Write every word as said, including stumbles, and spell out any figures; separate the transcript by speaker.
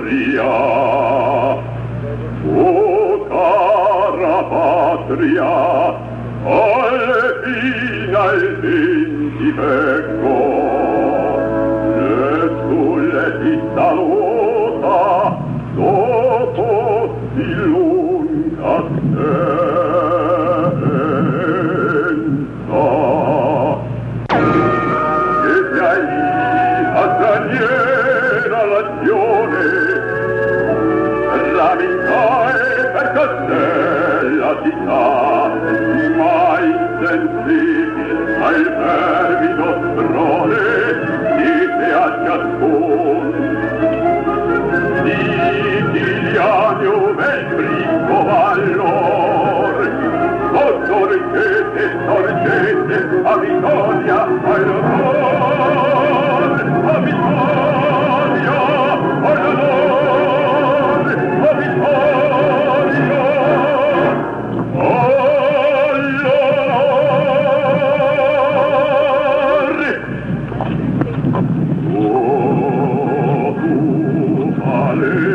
Speaker 1: patria, oh cara patria, alle fine al venti becco, le sulle ti saluta, dopo di lunga assenza. Che ti hai a straniera l'azione, ramicare per costella città, ma insensibile al fervido sprone, dite a ciascun. Siciliano bel brinco valor, o sorgete, sorgete, a vittoria, al l'onor, a vittoria, al l'onor, a vittoria, all'onor. Oh, tu vale